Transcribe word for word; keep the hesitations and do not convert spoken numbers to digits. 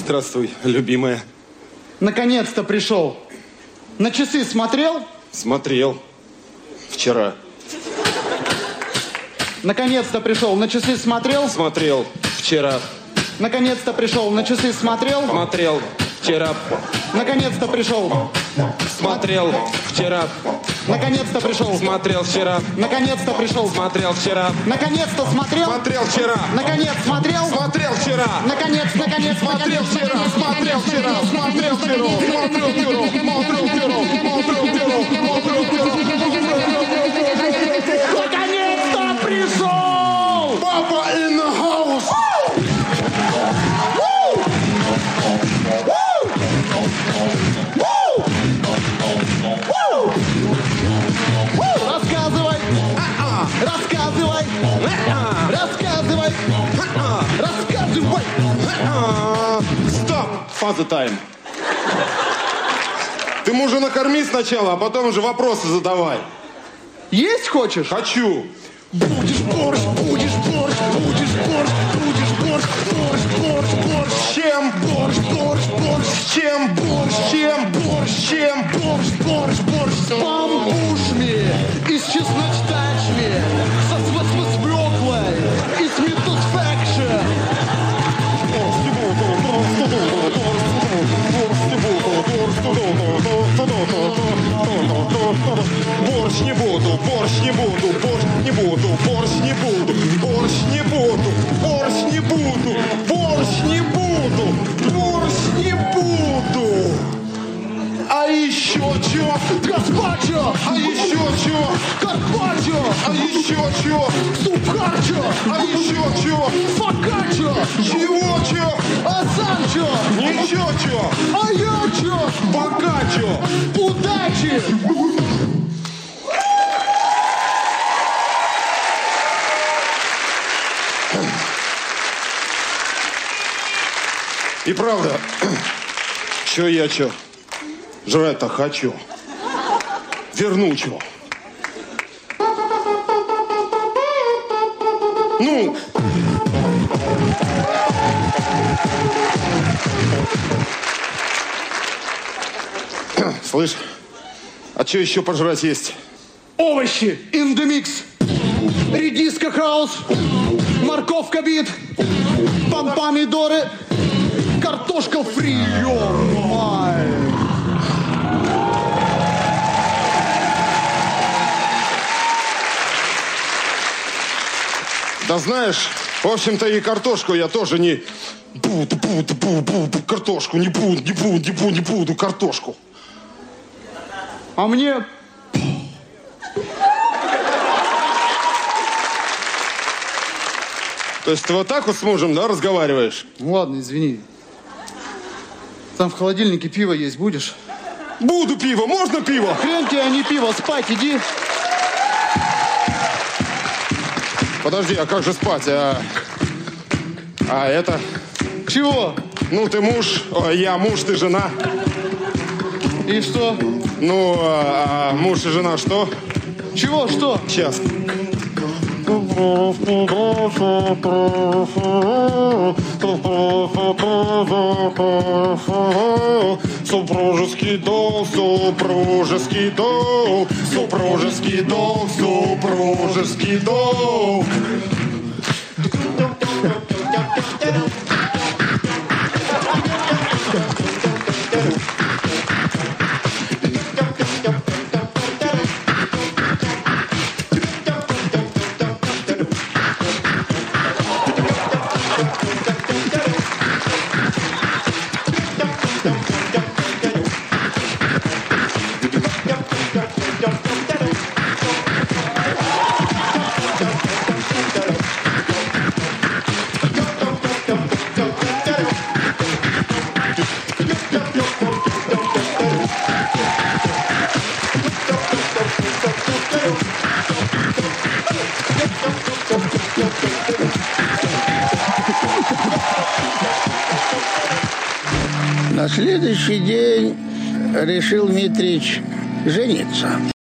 Здравствуй, любимая. Наконец-то пришел. На часы смотрел? Смотрел. Вчера. Наконец-то пришел. На часы смотрел? Смотрел. Вчера. Наконец-то пришел. На часы смотрел? Смотрел. Вчера. Наконец-то пришел. Смотрел. Вчера. Наконец-то пришел. Смотрел вчера. Наконец-то пришел. Смотрел вчера. Наконец-то смотрел. Смотрел вчера. Наконец смотрел. Смотрел вчера. Наконец, наконец, Смотрел вчера. Смотрел вчера. Смотрел вчера. Смотрел вчера. Смотрел вчера. Смотрел вчера. Смотрел вчера. Наконец-то пришел! Папа in the house. Рассказывай! Рассказывай! Рассказывай! Рассказывай! Стоп! Фаза тайм. Ты мужа накорми сначала, а потом уже вопросы задавай. Есть хочешь? Хочу. Будешь борщ, будешь борщ, будешь борщ, будешь борщ, борщ, борщ, борщ. С чем? Борщ, борщ, борщ. С чем? Борщ, С чем? борщ, С чем? борщ, борщ, борщ с пампушми и с чесночтачми, со свеклой и с метусфекшн. Борщ не буду, борщ не буду, борщ не буду, борщ не буду, борщ не буду, борщ не буду, борщ не буду, борщ не буду. А еще чё? Гаспачо! А еще чё? Карпачо! А еще чё? Супкачо! А еще чё? Фокачо! Чего чё? А сам чё? Ничего чё? А я чё? Пока чё? Удачи! И правда, чё я чё? Жрать-то хочу. Верну чё. Ну. Слышь, а чё еще пожрать есть? Овощи in the mix. Редиска хаус. Морковка бит. Пам помидоры. Картошка фри. Ё-май. Да знаешь, в общем-то и картошку я тоже не буду, буду, буду, буду, картошку не буду, не буду, не буду, не буду, картошку. А мне... То есть ты вот так вот с мужем, да, разговариваешь? Ну ладно, извини. Там в холодильнике пиво есть, будешь? Буду пиво, можно пиво? Хрен тебе, а не пиво, спать иди. Подожди, а как же спать? А, а это? Чего? Ну, ты муж, о, я муж, ты жена. И что? Ну, а, а муж и жена что? Чего, что? Сейчас. Супружеский долг, супружеский долг, супружеский долг, супружеский долг. На следующий день решил Митрич жениться.